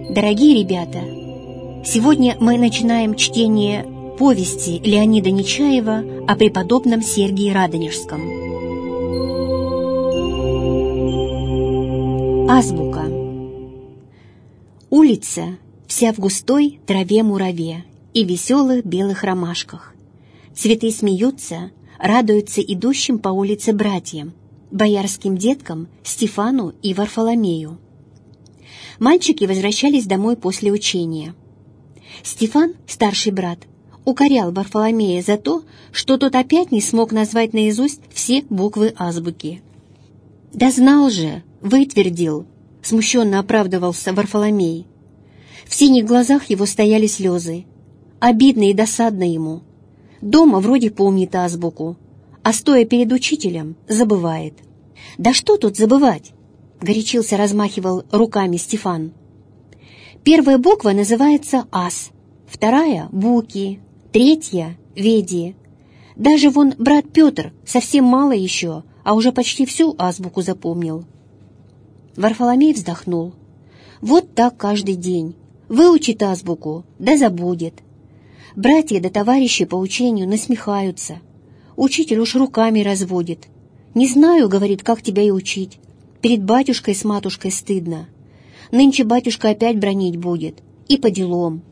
Дорогие ребята, сегодня мы начинаем чтение повести Леонида Нечаева о преподобном Сергии Радонежском. Азбука. Улица вся в густой траве-мураве и веселых белых ромашках. Цветы смеются, радуются идущим по улице братьям, боярским деткам Стефану и Варфоломею. Мальчики возвращались домой после учения. Стефан, старший брат, укорял Варфоломея за то, что тот опять не смог назвать наизусть все буквы азбуки. «Да знал же, вытвердил», — смущенно оправдывался Варфоломей. В синих глазах его стояли слезы. Обидно и досадно ему. Дома вроде помнит азбуку, а стоя перед учителем забывает. «Да что тут забывать?» — горячился, размахивал руками Стефан. «Первая буква называется ас, вторая — буки, третья — веди. Даже вон брат Петр совсем мало еще, а уже почти всю азбуку запомнил». Варфоломей вздохнул. «Вот так каждый день. Выучит азбуку, да забудет. Братья да товарищи по учению насмехаются. Учитель уж руками разводит. «Не знаю, — говорит, — как тебя и учить. Перед батюшкой с матушкой стыдно. Нынче батюшка опять бранить будет. И по делам».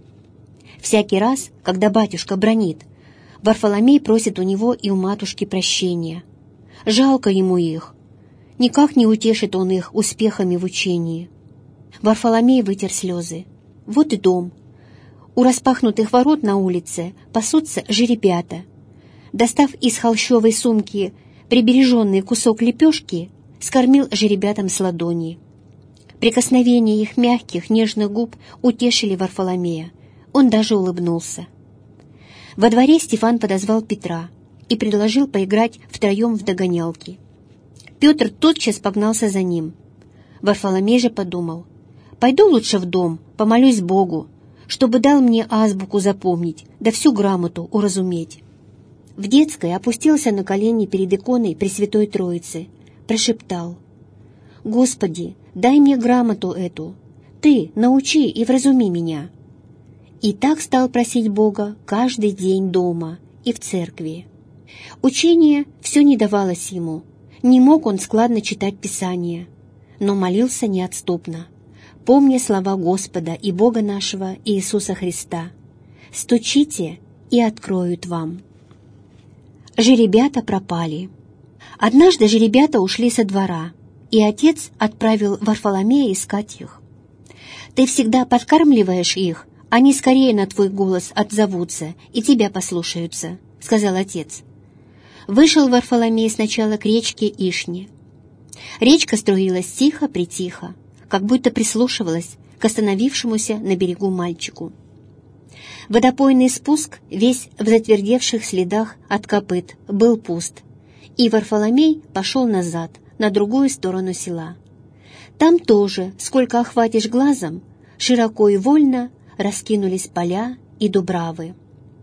Всякий раз, когда батюшка бранит, Варфоломей просит у него и у матушки прощения. Жалко ему их. Никак не утешит он их успехами в учении. Варфоломей вытер слезы. Вот и дом. У распахнутых ворот на улице пасутся жеребята. Достав из холщовой сумки прибереженный кусок лепешки, скормил жеребятам с ладони. Прикосновения их мягких, нежных губ утешили Варфоломея. Он даже улыбнулся. Во дворе Стефан подозвал Петра и предложил поиграть втроем в догонялки. Петр тотчас погнался за ним. Варфоломей же подумал: «Пойду лучше в дом, помолюсь Богу, чтобы дал мне азбуку запомнить, да всю грамоту уразуметь». В детской опустился на колени перед иконой Пресвятой Троицы, прошептал: «Господи, дай мне грамоту эту, Ты научи и вразуми меня». И так стал просить Бога каждый день дома и в церкви. Учение все не давалось ему, не мог он складно читать Писание, но молился неотступно, помня слова Господа и Бога нашего Иисуса Христа: «Стучите, и откроют вам». Жеребята пропали. Однажды жеребята ушли со двора, и отец отправил Варфоломея искать их. «Ты всегда подкармливаешь их, они скорее на твой голос отзовутся и тебя послушаются», — сказал отец. Вышел Варфоломей сначала к речке Ишне. Речка струилась тихо-притихо, как будто прислушивалась к остановившемуся на берегу мальчику. Водопойный спуск, весь в затвердевших следах от копыт, был пуст, и Варфоломей пошел назад, на другую сторону села. Там тоже, сколько охватишь глазом, широко и вольно раскинулись поля и дубравы.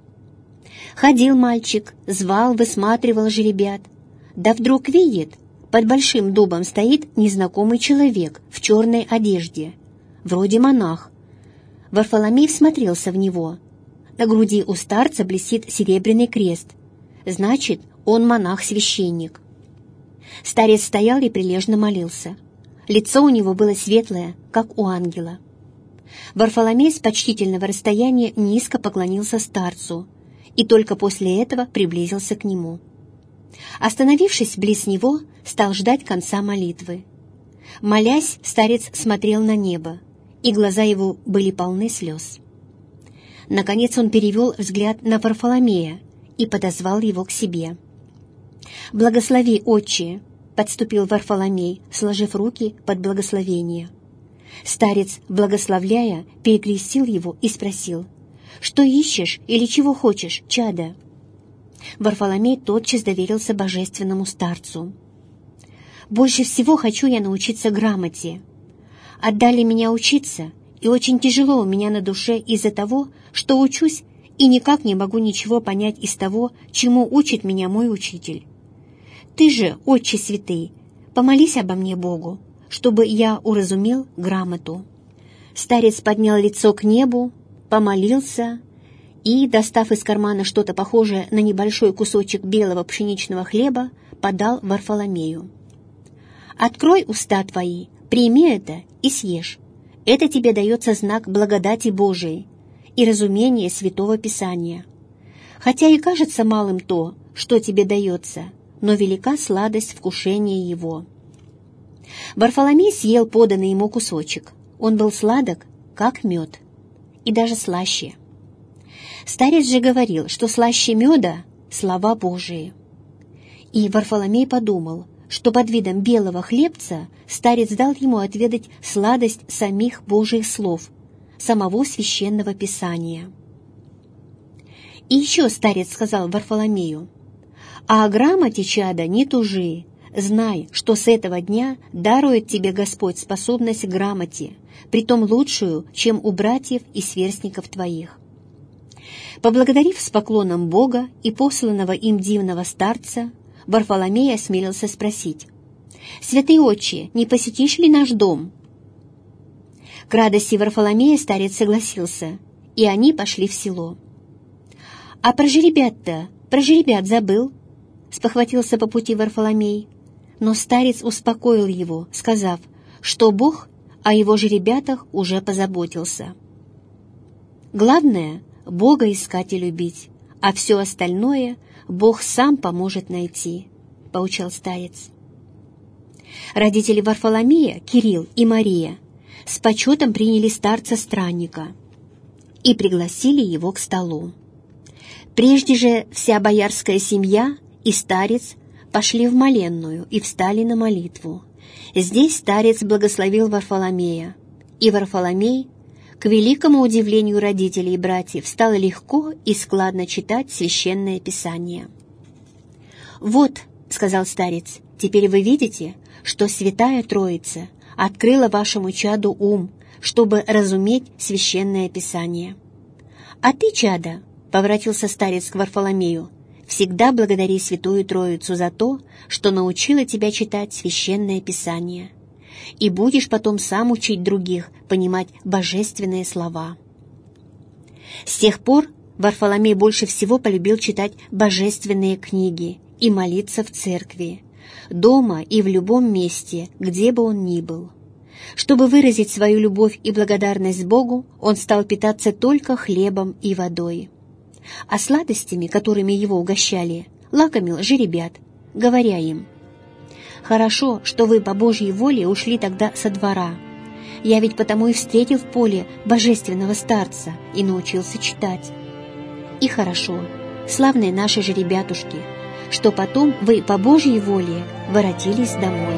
Ходил мальчик, звал, высматривал жеребят, да вдруг видит, под большим дубом стоит незнакомый человек в черной одежде, вроде монах. Варфоломей всмотрелся в него. На груди у старца блестит серебряный крест. Значит, он монах-священник. Старец стоял и прилежно молился. Лицо у него было светлое, как у ангела. Варфоломей с почтительного расстояния низко поклонился старцу и только после этого приблизился к нему. Остановившись близ него, стал ждать конца молитвы. Молясь, старец смотрел на небо, и глаза его были полны слез. Наконец он перевел взгляд на Варфоломея и подозвал его к себе. «Благослови, отче!» — подступил Варфоломей, сложив руки под благословение. Старец, благословляя, перекрестил его и спросил: «Что ищешь или чего хочешь, чадо?» Варфоломей тотчас доверился божественному старцу. «Больше всего хочу я научиться грамоте. Отдали меня учиться, и очень тяжело у меня на душе из-за того, что учусь и никак не могу ничего понять из того, чему учит меня мой учитель. Ты же, Отче Святый, помолись обо мне Богу, чтобы я уразумел грамоту». Старец поднял лицо к небу, помолился и, достав из кармана что-то похожее на небольшой кусочек белого пшеничного хлеба, подал Варфоломею. «Открой уста твои, прими это и съешь. Это тебе дается знак благодати Божией и разумения Святого Писания. Хотя и кажется малым то, что тебе дается, но велика сладость вкушения его». Варфоломей съел поданный ему кусочек. Он был сладок, как мед, и даже слаще. Старец же говорил, что слаще меда — слова Божии. И Варфоломей подумал, что под видом белого хлебца старец дал ему отведать сладость самих Божьих слов, самого священного Писания. И еще старец сказал Варфоломею: «А о грамоте, чада, не тужи, знай, что с этого дня дарует тебе Господь способность к грамоте, притом лучшую, чем у братьев и сверстников твоих». Поблагодарив с поклоном Бога и посланного им дивного старца, Варфоломей осмелился спросить: «Святый отче, не посетишь ли наш дом?» К радости Варфоломея старец согласился, и они пошли в село. «А про жеребят забыл?» — спохватился по пути Варфоломей. Но старец успокоил его, сказав, что Бог о его жеребятах уже позаботился. «Главное — Бога искать и любить, а все остальное Бог сам поможет найти», — поучал старец. Родители Варфоломея, Кирилл и Мария, с почетом приняли старца-странника и пригласили его к столу. Прежде же вся боярская семья и старец пошли в моленную и встали на молитву. Здесь старец благословил Варфоломея, и Варфоломей, к великому удивлению родителей и братьев, стал легко и складно читать священное Писание. «Вот», — сказал старец, — «теперь вы видите, что Святая Троица открыла вашему чаду ум, чтобы разуметь священное Писание. А ты, чадо, — поворотился старец к Варфоломею, — всегда благодари Святую Троицу за то, что научила тебя читать священное Писание, и будешь потом сам учить других понимать божественные слова». С тех пор Варфоломей больше всего полюбил читать божественные книги и молиться в церкви, дома и в любом месте, где бы он ни был. Чтобы выразить свою любовь и благодарность Богу, он стал питаться только хлебом и водой. А сладостями, которыми его угощали, лакомил жеребят, говоря им: «Хорошо, что вы по Божьей воле ушли тогда со двора. Я ведь потому и встретил в поле божественного старца и научился читать. И хорошо, славные наши жеребятушки, что потом вы по Божьей воле воротились домой».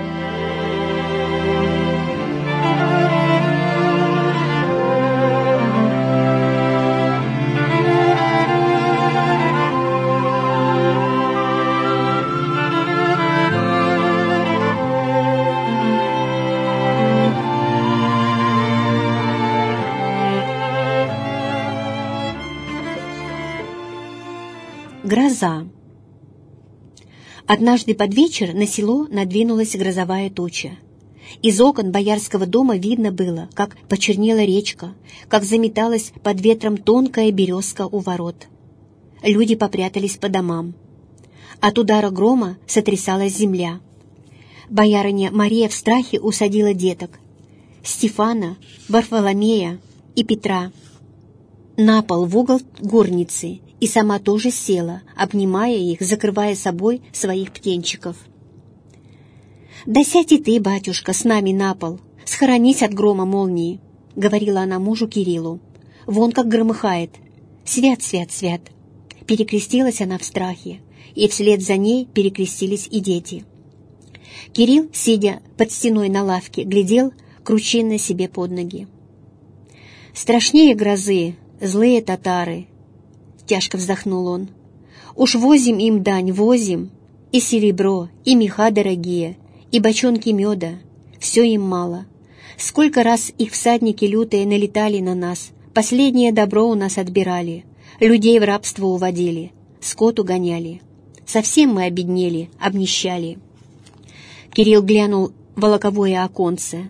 Гроза. Однажды под вечер на село надвинулась грозовая туча. Из окон боярского дома видно было, как почернела речка, как заметалась под ветром тонкая березка у ворот. Люди попрятались по домам. От удара грома сотрясалась земля. Боярыня Мария в страхе усадила деток — Стефана, Варфоломея и Петра — на пол в угол горницы, и сама тоже села, обнимая их, закрывая собой своих птенчиков. «Да сядь и ты, батюшка, с нами на пол, схоронись от грома молнии», — говорила она мужу Кириллу. «Вон как громыхает. Свят, свят, свят». Перекрестилась она в страхе, и вслед за ней перекрестились и дети. Кирилл, сидя под стеной на лавке, глядел кручинно себе под ноги. «Страшнее грозы злые татары», — тяжко вздохнул он. «Уж возим им дань, возим, и серебро, и меха дорогие, и бочонки меда, все им мало. Сколько раз их всадники лютые налетали на нас, последнее добро у нас отбирали, людей в рабство уводили, скот угоняли. Совсем мы обеднели, обнищали». Кирилл глянул в волоковое оконце.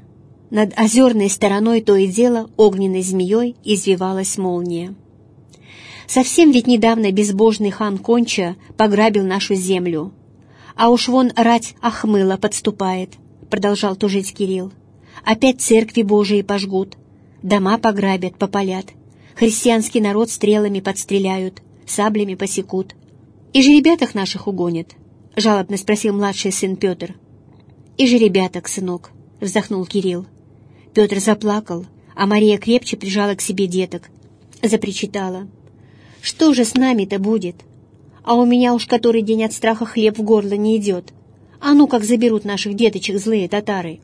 Над озерной стороной то и дело огненной змеей извивалась молния. Совсем ведь недавно безбожный хан Конча пограбил нашу землю. А уж вон рать Ахмыла подступает, продолжал тужить Кирилл. Опять церкви Божии пожгут, дома пограбят, попалят, христианский народ стрелами подстреляют, саблями посекут. И жеребяток наших угонят, жалобно спросил младший сын Петр. И жеребяток, сынок, вздохнул Кирилл. Петр заплакал, а Мария крепче прижала к себе деток, запричитала. «Что же с нами-то будет? А у меня уж который день от страха хлеб в горло не идет. А ну, как заберут наших деточек злые татары!»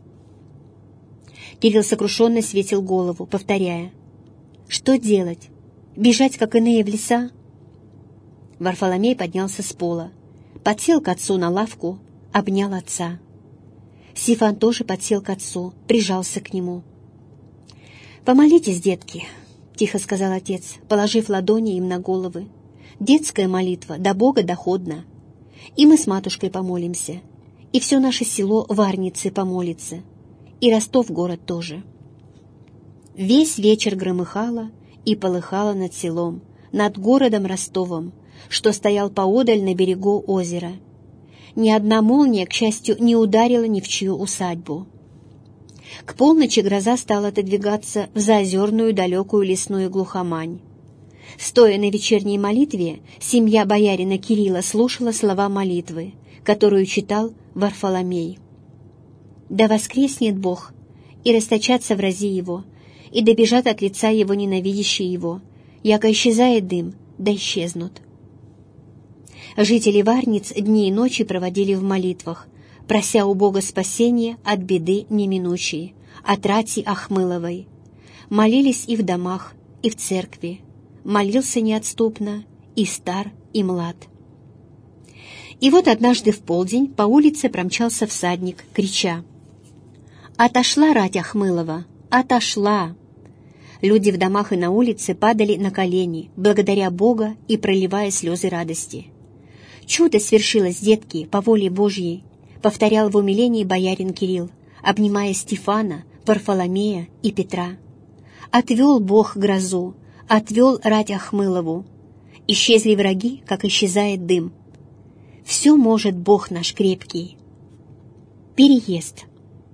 Кирилл сокрушенно светил голову, повторяя. «Что делать? Бежать, как иные, в леса?» Варфоломей поднялся с пола, подсел к отцу на лавку, обнял отца. Сифан тоже подсел к отцу, прижался к нему. «Помолитесь, детки», — тихо сказал отец, положив ладони им на головы. «Детская молитва до Бога доходна. И мы с матушкой помолимся, и все наше село Варницы помолится, и Ростов город тоже». Весь вечер громыхало и полыхало над селом, над городом Ростовом, что стоял поодаль на берегу озера. Ни одна молния, к счастью, не ударила ни в чью усадьбу. К полночи гроза стала отодвигаться в заозерную далекую лесную глухомань. Стоя на вечерней молитве, семья боярина Кирилла слушала слова молитвы, которую читал Варфоломей. «Да воскреснет Бог, и расточатся врази Его, и добежат от лица Его ненавидящие Его, яко исчезает дым, да исчезнут». Жители Варниц дни и ночи проводили в молитвах, прося у Бога спасения от беды неминучей, от рати Ахмыловой. Молились и в домах, и в церкви. Молился неотступно и стар, и млад. И вот однажды в полдень по улице промчался всадник, крича: «Отошла рать Ахмылова! Отошла!» Люди в домах и на улице падали на колени, благодаря Бога и проливая слезы радости. «Чудо свершилось, детки, по воле Божьей», — повторял в умилении боярин Кирилл, обнимая Стефана, Варфоломея и Петра. «Отвел Бог грозу, отвел рать Ахмылову. Исчезли враги, как исчезает дым. Все может Бог наш крепкий». Переезд.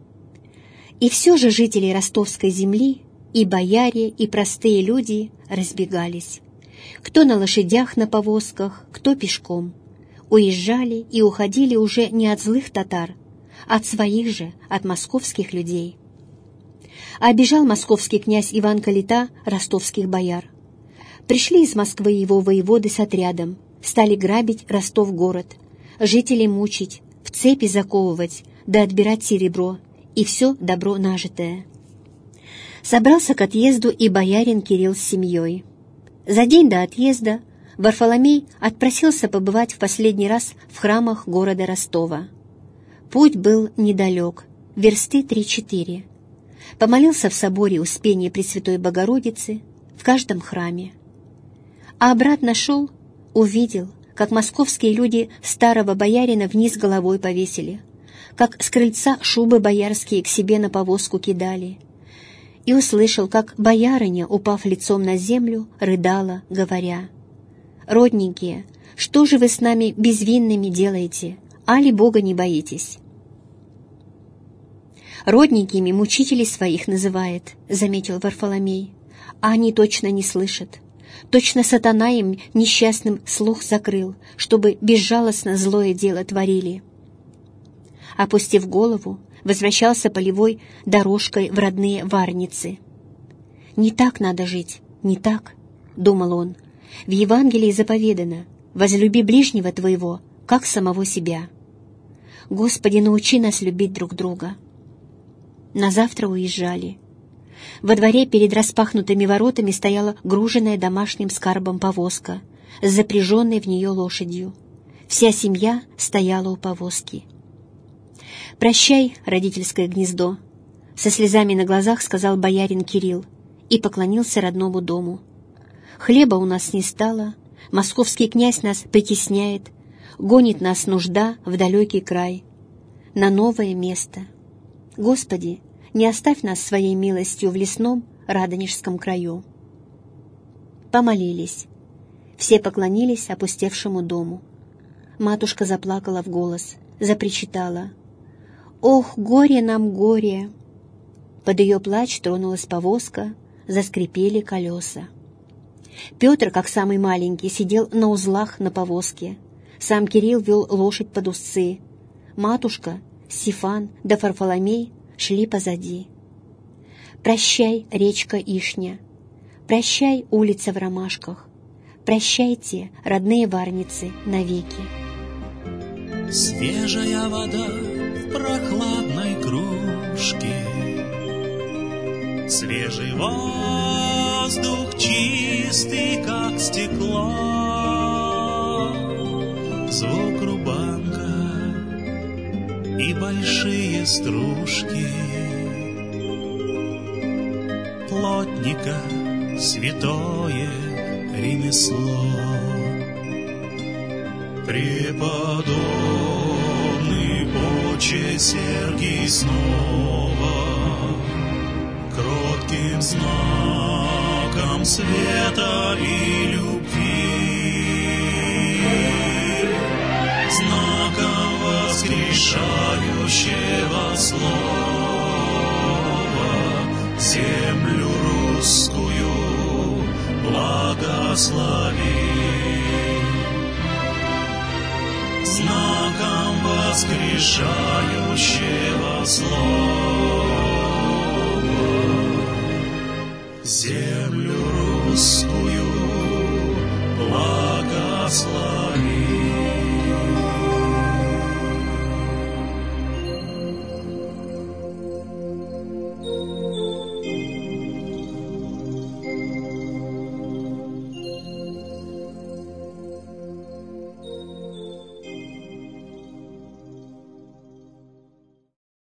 И все же жители ростовской земли, и бояре, и простые люди разбегались. Кто на лошадях на повозках, кто пешком. Уезжали и уходили уже не от злых татар, от своих же, от московских людей. Обижал московский князь Иван Калита ростовских бояр. Пришли из Москвы его воеводы с отрядом, стали грабить Ростов-город, жителей мучить, в цепи заковывать, да отбирать серебро и все добро нажитое. Собрался к отъезду и боярин Кирилл с семьей. За день до отъезда Варфоломей отпросился побывать в последний раз в храмах города Ростова. Путь был недалек, версты 3-4. Помолился в соборе Успения Пресвятой Богородицы, в каждом храме. А обратно шел, увидел, как московские люди старого боярина вниз головой повесили, как с крыльца шубы боярские к себе на повозку кидали, и услышал, как боярыня, упав лицом на землю, рыдала, говоря: «Родненькие, что же вы с нами безвинными делаете, али Бога не боитесь?» «Родненькими мучителей своих называет», — заметил Варфоломей, «а они точно не слышат. Точно сатана им несчастным слух закрыл, чтобы безжалостно злое дело творили». Опустив голову, возвращался полевой дорожкой в родные Варницы. «Не так надо жить, не так», — думал он. «В Евангелии заповедано: возлюби ближнего твоего, как самого себя. Господи, научи нас любить друг друга». Назавтра уезжали. Во дворе перед распахнутыми воротами стояла груженная домашним скарбом повозка с запряженной в нее лошадью. Вся семья стояла у повозки. «Прощай, родительское гнездо», — со слезами на глазах сказал боярин Кирилл и поклонился родному дому. «Хлеба у нас не стало, московский князь нас притесняет, гонит нас нужда в далекий край, на новое место. Господи, не оставь нас своей милостью в лесном Радонежском краю». Помолились. Все поклонились опустевшему дому. Матушка заплакала в голос, запричитала: «Ох, горе нам, горе!» Под ее плач тронулась повозка, заскрипели колеса. Петр, как самый маленький, сидел на узлах на повозке. Сам Кирилл вел лошадь под узцы. Матушка, Сифан да Фарфоломей шли позади. Прощай, речка Ишня, прощай, улица в ромашках, прощайте, родные Варницы, навеки. Свежая вода в прохладной кружке, свежий воздух чистый, как стекло, звук рубанка и большие стружки плотника, святое ремесло. Преподобный Отче Сергий снова кротким знаком света и любви, знаком воскрешающего слова, землю русскую благослови. Знаком воскрешающего слова, землю русскую благослови.